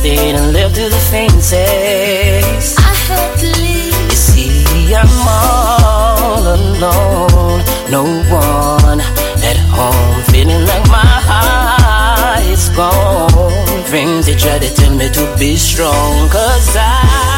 stayed and lived through the fences. I had to leave. You see, I'm all alone, no one at home, feeling like my heart is gone. Friends, they try to tell me to be strong, 'cause I